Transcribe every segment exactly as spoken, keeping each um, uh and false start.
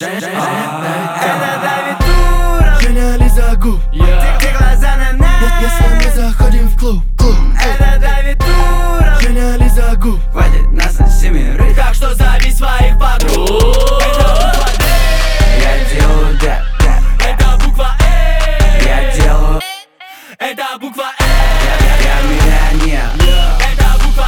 Это Давид Туров, Женя Лиза Губ, ты глаза на нас. если мы заходим в клуб, клуб. Это Давид Туров, Женя Лиза Губ, хватит нас на семерых, так что зови своих подруг. Это буква Д, Я делаю дэп, дэп. это буква Э, Я делаю, это буква Э, я миллионер. это буква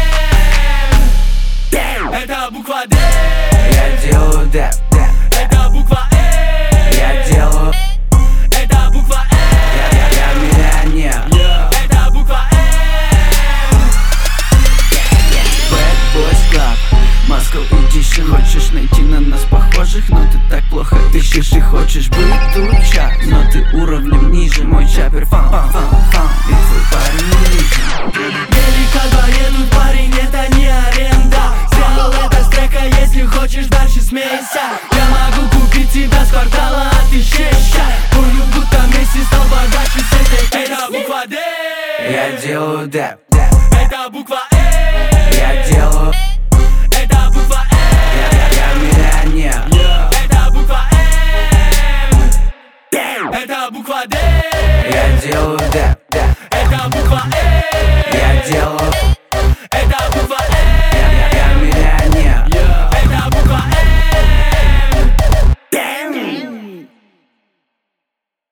М, это буква Д, Я делаю дэп, дэп. это буква Э, Я делаю, это буква М, я, я миллионер. это буква М. Bad Boys Club, Moscow Edition. Хочешь найти на нас похожих, но ты так плохо ищешь. Ты хочешь быть тут чап, но ты уровнем ниже. Мой чапер фан, фан, фан, фан. И твой парень не лежит. Велика едут, парень, это не аренда. Сделал это с трека, если хочешь дальше смейся. Я могу купить тебя с квартала, а ты щеща. Помню, будто вместе стал богаче с этой. Это буква Д, Я делаю дэп, дэп. это буква Э, Я делаю, это буква я, Э, я миллионер. это буква М, это буква Д, Я делаю дэп, дэп. это буква Э, Я делаю